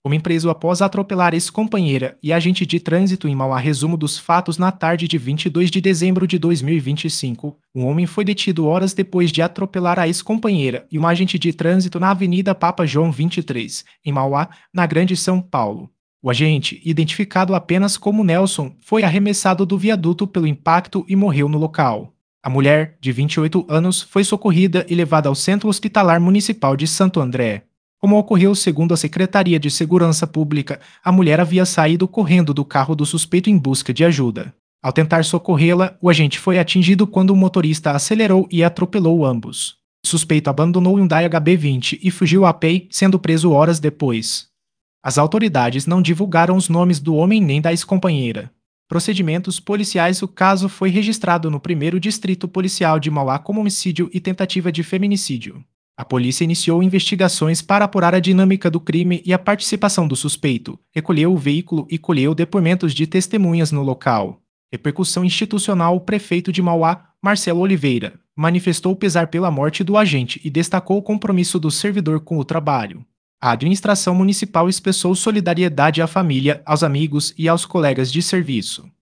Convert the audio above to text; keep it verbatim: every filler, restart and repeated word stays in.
Homem preso após atropelar ex-companheira e agente de trânsito em Mauá. Resumo dos fatos: na tarde de vinte e dois de dezembro de dois mil e vinte e cinco, um homem foi detido horas depois de atropelar a ex-companheira e um agente de trânsito na Avenida Papa João vinte e três, em Mauá, na Grande São Paulo. O agente, identificado apenas como Nelson, foi arremessado do viaduto pelo impacto e morreu no local. A mulher, de vinte e oito anos, foi socorrida e levada ao Centro Hospitalar Municipal de Santo André. Como ocorreu segundo a Secretaria de Segurança Pública, a mulher havia saído correndo do carro do suspeito em busca de ajuda. Ao tentar socorrê-la, o agente foi atingido quando o motorista acelerou e atropelou ambos. O suspeito abandonou o Hyundai H B vinte e fugiu a pé, sendo preso horas depois. As autoridades não divulgaram os nomes do homem nem da ex-companheira. Procedimentos policiais: o caso foi registrado no primeiro Distrito Policial de Mauá como homicídio e tentativa de feminicídio. A polícia iniciou investigações para apurar a dinâmica do crime e a participação do suspeito, recolheu o veículo e colheu depoimentos de testemunhas no local. Repercussão institucional: o prefeito de Mauá, Marcelo Oliveira, manifestou pesar pela morte do agente e destacou o compromisso do servidor com o trabalho. A administração municipal expressou solidariedade à família, aos amigos e aos colegas de serviço.